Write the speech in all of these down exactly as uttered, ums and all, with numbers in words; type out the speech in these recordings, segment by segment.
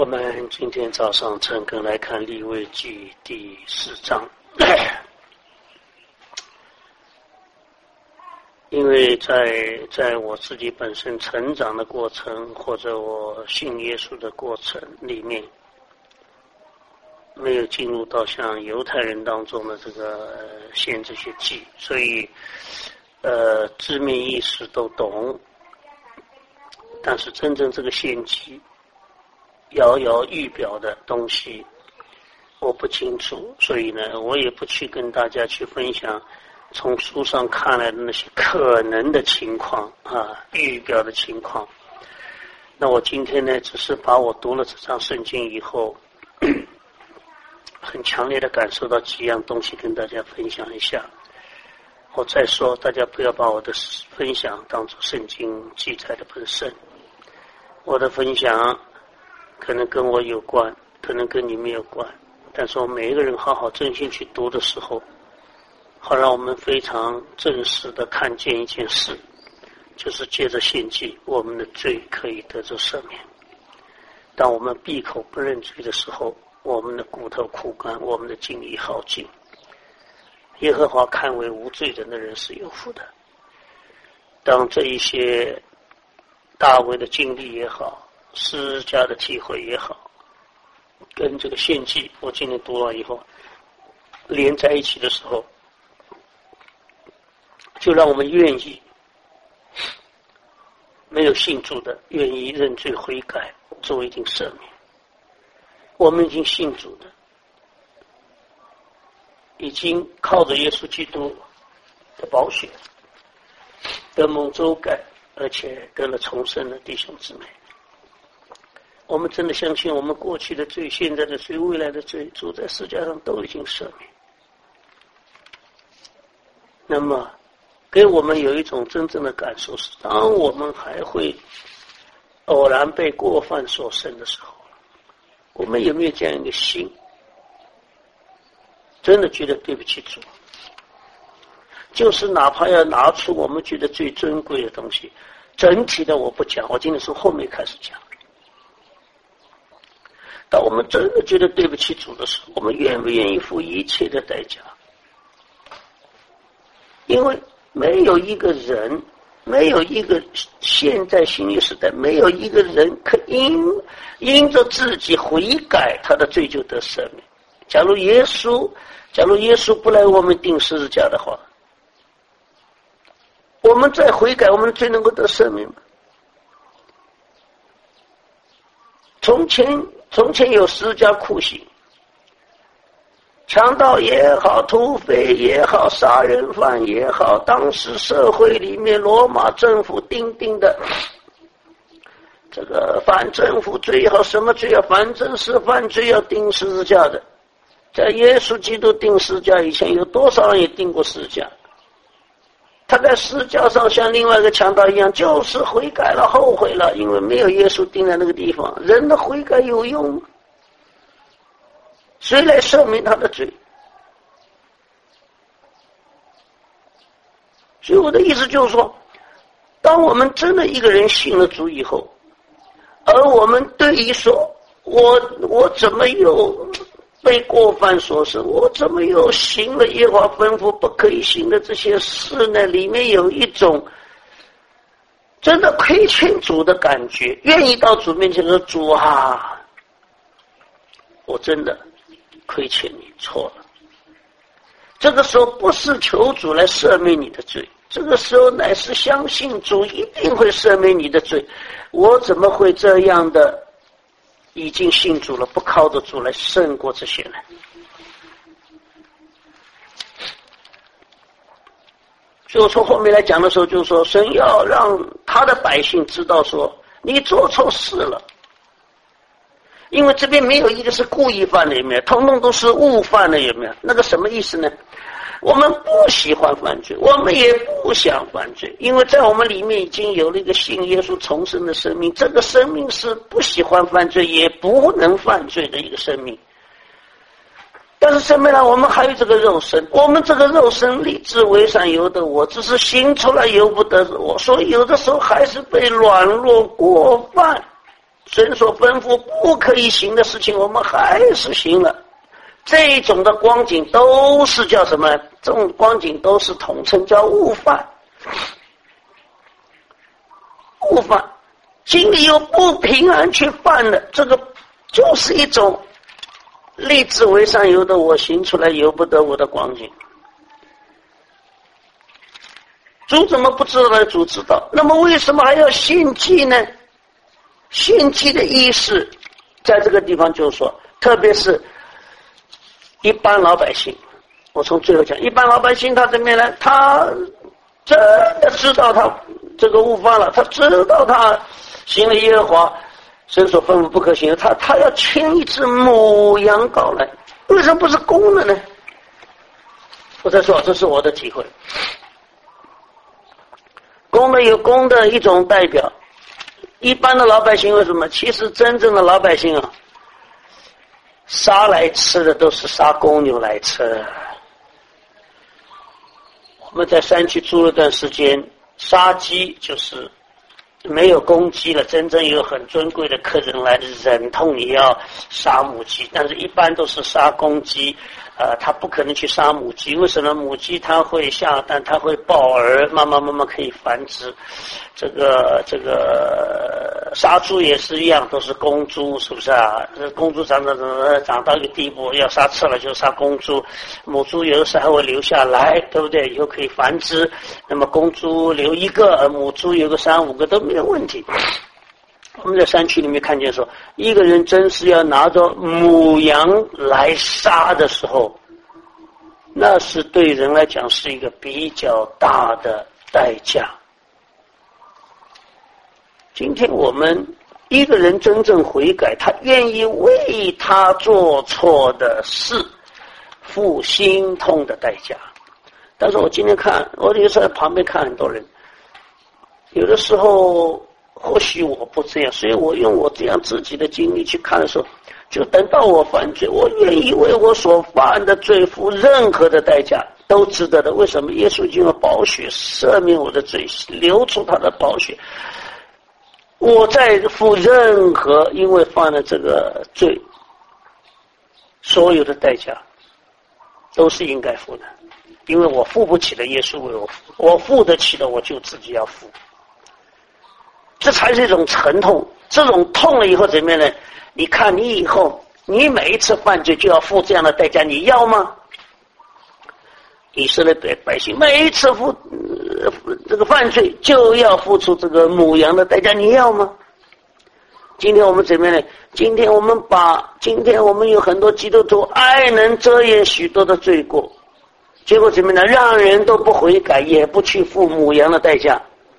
我们今天早上陈根来看利未记第四章，因为在在我自己本身成长的过程，或者我信耶稣的过程里面，没有进入到像犹太人当中的这个献这些祭，所以呃字面意思都懂，但是真正这个献祭摇摇欲表的东西我不清楚，所以呢我也不去跟大家去分享从书上看来的那些可能的情况啊，预表的情况。那我今天呢只是把我读了这张圣经以后很强烈的感受到几样东西跟大家分享一下。我再说，大家不要把我的分享当作圣经记载的本身，我的分享可能跟我有关，可能跟你们有关，但是我们每一个人好好真心去读的时候，好让我们非常真实的看见一件事，就是借着献祭我们的罪可以得着赦免。当我们闭口不认罪的时候，我们的骨头枯干，我们的精力耗尽。耶和华看为无罪的那人是有福的。当这一些大卫的经历也好，私家的体会也好，跟这个献祭我今天读完以后连在一起的时候，就让我们愿意，没有信主的愿意认罪悔改，做一定赦免。我们已经信主的，已经靠着耶稣基督的宝血得蒙周改，而且得了重生的弟兄姊妹，我们真的相信我们过去的罪、现在的罪、未来的罪，主在十字架上都已经赦免。那么给我们有一种真正的感受是，当我们还会偶然被过犯所胜的时候，我们有没有这样一个心，真的觉得对不起主，就是哪怕要拿出我们觉得最尊贵的东西，整体的我不讲，我今天从后面开始讲。当我们真的觉得对不起主的时候，我们愿不愿意付一切的代价？因为没有一个人，没有一个现在新约时代，没有一个人可因因着自己悔改，他的罪就得赦免。假如耶稣，假如耶稣不来我们钉十字架的话，我们再悔改，我们的罪能够得赦免吗？从前从前有十架酷刑，强盗也好，土匪也好，杀人犯也好，当时社会里面罗马政府定定的这个反政府罪也好，什么罪啊，反正是犯罪要钉十字架的。在耶稣基督钉十字架以前，有多少人也钉过十字架？他在十字架上像另外一个强盗一样，就是悔改了，后悔了，因为没有耶稣钉在那个地方。人的悔改有用吗？谁来赦免他的罪？所以我的意思就是说，当我们真的一个人信了主以后，而我们对于说我我怎么有被过犯所胜，我怎么又行了耶和华吩咐不可以行的这些事呢？里面有一种真的亏欠主的感觉，愿意到主面前说，主啊，我真的亏欠你，错了。这个时候不是求主来赦免你的罪，这个时候乃是相信主一定会赦免你的罪。我怎么会这样的已经信主了，不靠着主来胜过这些人？所以我从后面来讲的时候就是说，神要让他的百姓知道说，你做错事了。因为这边没有一个是故意犯的，有没有？通通都是误犯的，有没有？那个什么意思呢？我们不喜欢犯罪，我们也不想犯罪，因为在我们里面已经有了一个信耶稣重生的生命，这个生命是不喜欢犯罪也不能犯罪的一个生命。但是什么呢？我们还有这个肉身，我们这个肉身立志为善由得我，只是行出来由不得我，所以有的时候还是被软弱过犯神所吩咐不可以行的事情，我们还是行了。这种的光景都是叫什么？这种光景都是统称叫误犯。误犯，心里有不平安去犯的，这个就是一种立志为善由得我，行出来由不得我的光景。主怎么不知道呢？主知道。那么为什么还要献祭呢？献祭的意思在这个地方就是说，特别是一般老百姓，我从最后讲，一般老百姓他怎么样呢？他真的知道他这个误犯了，他知道他行了耶和华神所吩咐不可行的，他他要牵一只母羊羔来，为什么不是公的呢？我再说，这是我的体会。公的有公的一种代表，一般的老百姓为什么？其实真正的老百姓啊，杀来吃的都是杀公牛来吃。我们在山区住了段时间，杀鸡就是没有公鸡了，真正有很尊贵的客人来忍痛也要杀母鸡，但是一般都是杀公鸡。呃，他不可能去杀母鸡，为什么？母鸡它会下蛋，它会抱儿，慢慢慢慢可以繁殖。这个这个杀猪也是一样，都是公猪，是不是啊？公猪长长长长到一个地步，要杀吃了就杀公猪，母猪有的时候还会留下来，对不对？以后可以繁殖。那么公猪留一个，母猪有个三五个都没有问题。我们在山区里面看见说，一个人真是要拿着母羊来杀的时候，那是对人来讲是一个比较大的代价。今天我们一个人真正悔改，他愿意为他做错的事付心痛的代价。但是我今天看，我有时候在旁边看很多人，有的时候或许我不这样，所以我用我这样自己的经历去看的时候，就等到我犯罪，我愿意为我所犯的罪付任何的代价，都值得的。为什么？耶稣已经用宝血赦免我的罪，流出他的宝血，我在付任何因为犯了这个罪所有的代价都是应该付的，因为我付不起的，耶稣为我付，我付得起的，我就自己要付。这才是一种沉痛，这种痛了以后怎么样呢？你看你以后你每一次犯罪就要付这样的代价，你要吗？以色列百姓每一次付、呃、这个犯罪就要付出这个母羊的代价，你要吗？今天我们怎么样呢？今天我们把今天我们有很多基督徒爱能遮掩许多的罪过，结果怎么样呢？让人都不悔改，也不去付母羊的代价。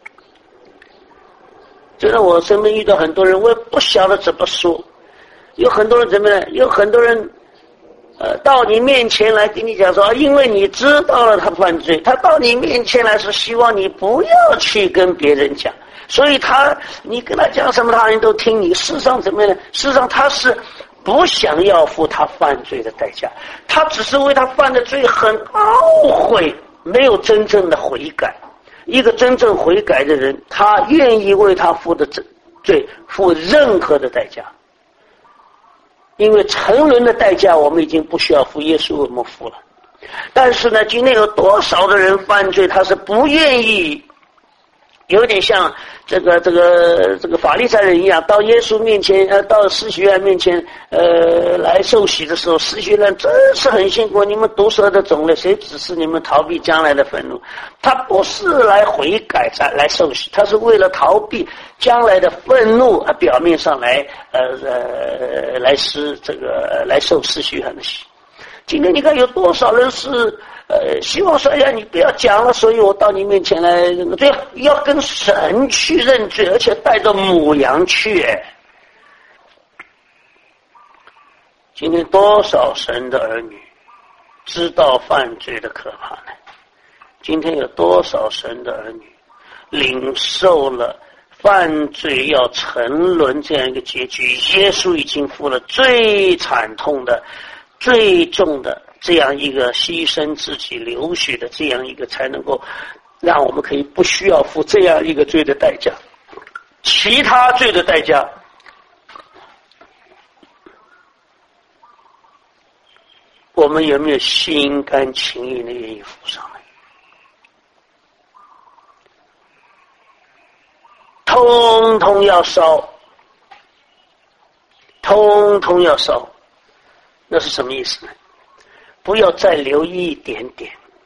真的，我身边遇到很多人，我也不晓得怎么说。有很多人怎么呢？有很多人，呃，到你面前来跟你讲说，因为你知道了他犯罪，他到你面前来是希望你不要去跟别人讲，所以他你跟他讲什么，他人都听你。事实上怎么呢？事实上他是不想要付他犯罪的代价，他只是为他犯的罪很懊悔，没有真正的悔改。一个真正悔改的人，他愿意为他付的罪付任何的代价，因为沉沦的代价我们已经不需要付，耶稣为我们付了。但是呢，今天有多少的人犯罪，他是不愿意，有点像这个这个这个法利赛人一样，到耶稣面前，呃，到施洗约翰面前，呃，来受洗的时候，施洗约翰真是很辛苦。你们毒蛇的种类，谁指示你们逃避将来的愤怒？他不是来悔改才来受洗，他是为了逃避将来的愤怒，啊，表面上来呃呃来施这个来受施洗约翰的洗。今天你看有多少人是呃希望说，哎呀，你不要讲了，所以我到你面前来，这要跟神去认罪，而且带着母羊去。哎，今天多少神的儿女知道犯罪的可怕呢？今天有多少神的儿女领受了犯罪要沉沦这样一个结局？耶稣已经付了最惨痛的最重的这样一个牺牲自己流血的这样一个，才能够让我们可以不需要付这样一个罪的代价。其他罪的代价我们有没有心甘情愿的愿意付上来？通通要烧，通通要烧，那是什么意思呢？不要再留一点点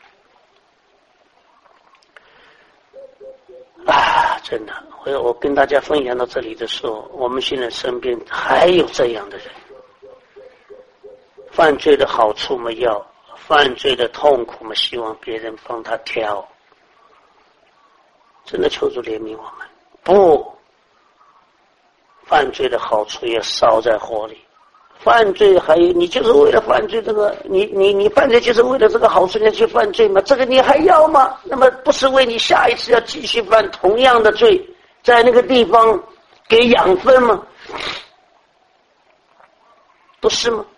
啊！真的，我我跟大家分享到这里的时候，我们现在身边还有这样的人，犯罪的好处嘛要，犯罪的痛苦嘛希望别人帮他挑，真的求主怜悯我们。不，犯罪的好处也烧在火里。犯罪还有，你就是为了犯罪这个，你你你犯罪就是为了这个好处，你去犯罪吗？这个你还要吗？那么不是为你下一次要继续犯同样的罪，在那个地方给养分吗？不是吗？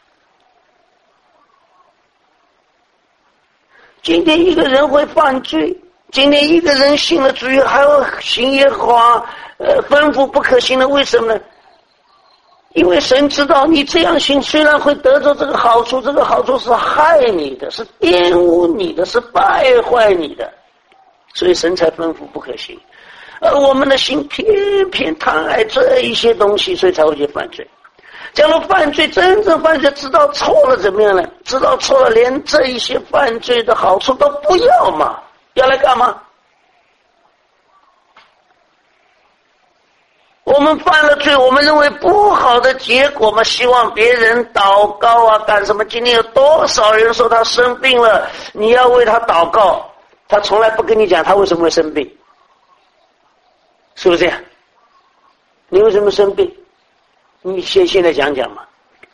今天一个人会犯罪，今天一个人信了主，还要行耶和华呃吩咐不可行的，为什么呢？因为神知道你这样行虽然会得到这个好处，这个好处是害你的，是玷污你的，是败坏你的，所以神才吩咐不可行。而我们的心偏偏贪爱这一些东西，所以才会去犯罪。假如犯罪，真正犯罪知道错了怎么样呢？知道错了，连这一些犯罪的好处都不要嘛，要来干嘛？我们犯了罪，我们认为不好的结果嘛，希望别人祷告啊，干什么？今天有多少人说他生病了，你要为他祷告，他从来不跟你讲他为什么会生病，是不是这样？你为什么生病？你先现在讲讲嘛。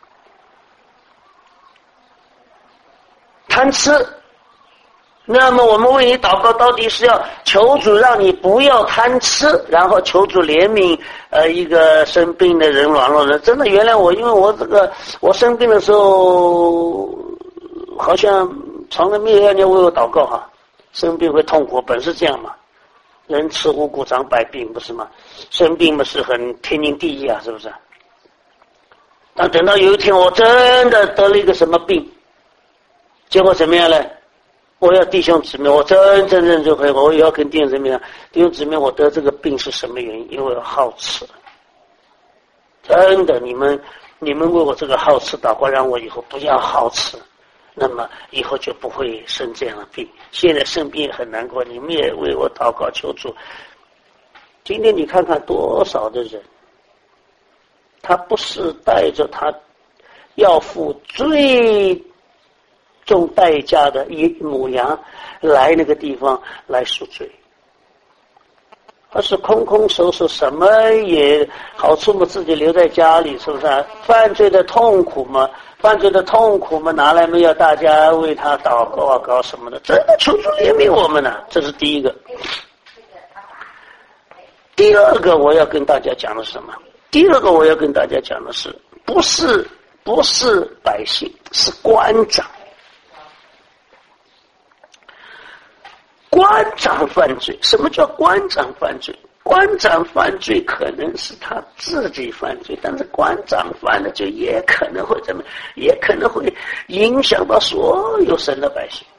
贪吃，那么我们为你祷告，到底是要求主让你不要贪吃，然后求主怜悯呃一个生病的人、软弱人，真的原谅我，因为我这个我生病的时候，好像从来没有让人为我祷告哈。生病会痛苦，本是这样嘛，人吃五谷长百病，不是吗？生病嘛是很天经地义啊，是不是？但等到有一天我真的得了一个什么病，结果怎么样呢？我要弟兄姊妹，我真真正正会，我也要跟弟兄姊妹讲，弟兄姊妹，我得这个病是什么原因？因为我好吃。真的，你们你们为我这个好吃祷告，让我以后不要好吃，那么以后就不会生这样的病。现在生病也很难过，你们也为我祷告求主。今天你看看多少的人，他不是带着他要付最重代价的一母羊来那个地方来赎罪，而是空空手手，什么也好处嘛自己留在家里，是不是啊？犯罪的痛苦嘛，犯罪的痛苦嘛，拿来没有大家为他祷告啊，搞什么的，真的求主怜悯我们呢、啊，这是第一个。第二个我要跟大家讲的是什么？第二个我要跟大家讲的是，不是不是百姓，是官长。官长犯罪，什么叫官长犯罪？官长犯罪可能是他自己犯罪，但是官长犯了罪也可能会怎么，也可能会影响到所有神的百姓。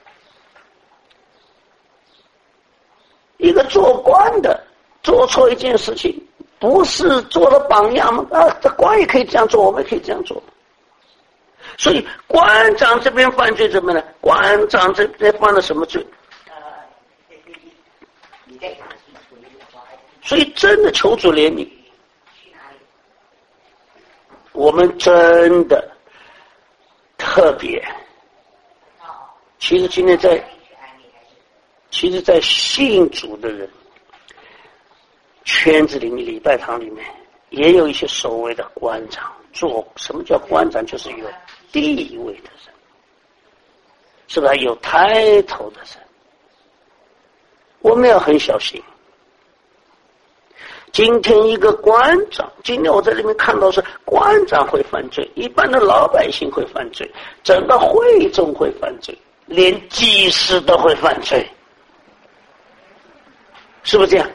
一个做官的做错一件事情，不是做了榜样吗？啊，这官也可以这样做，我们也可以这样做。所以官长这边犯罪怎么呢？官长这边犯了什么罪？所以真的求主怜悯，我们真的特别。其实今天在，其实在信主的人圈子里面，礼拜堂里面也有一些所谓的官长。做什么叫官长？就是有地位的人，是吧？有抬头的人，我们要很小心。今天一个官长，今天我在这边看到是官长会犯罪，一般的老百姓会犯罪，整个会众会犯罪，连祭司都会犯罪，是不是这样？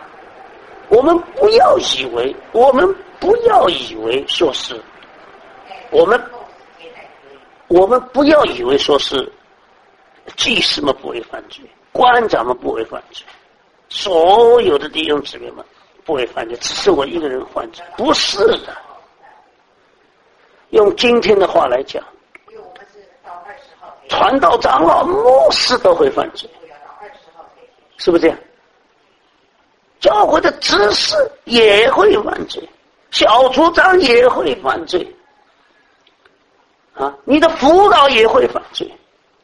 我们不要以为，我们不要以为说是我们我们不要以为说是祭司们不会犯罪，官长们不会犯罪，所有的弟兄姊妹们不会犯罪，只是我一个人犯罪，不是的。用今天的话来讲，传道长老、牧师都会犯罪，是不是这样？教会的执事也会犯罪，小组长也会犯罪，啊，你的辅导也会犯罪。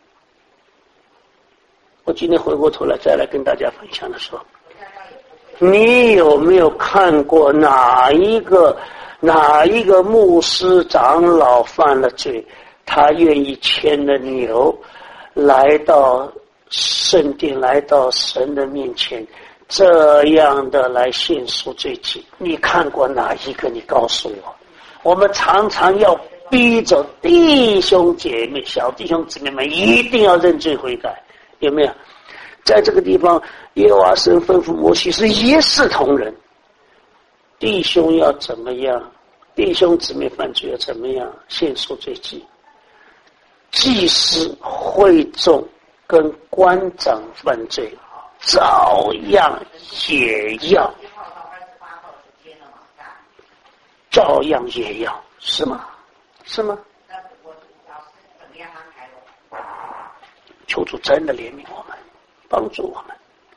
我今天回过头来再来跟大家分享的时候，你有没有看过哪一个哪一个牧师长老犯了罪，他愿意牵了牛来到圣殿，来到神的面前，这样的来献赎罪祭？你看过哪一个？你告诉我。我们常常要逼着弟兄姐妹、小弟兄姊妹们一定要认罪悔改，有没有？在这个地方，耶和华神吩咐摩西是一视同仁，弟兄要怎么样，弟兄姊妹犯罪要怎么样献赎罪祭，祭司、会众跟官长犯罪照样也要，照样也要，是吗？是吗？求主真的怜悯我们，帮助我们。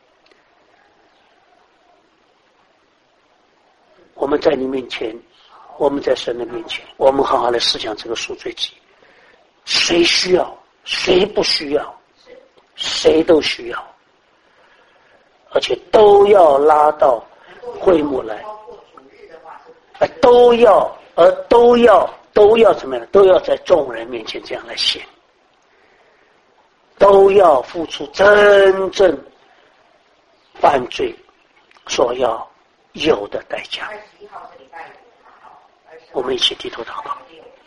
我们在你面前，我们在神的面前，我们好好来思想这个赎罪祭。谁需要，谁不需要，谁都需要，而且都要拉到会幕来，呃，都要，而都要，都要怎么样？都要在众人面前这样来献，都要付出真正犯罪所要有的代价。我们一起低头祷告。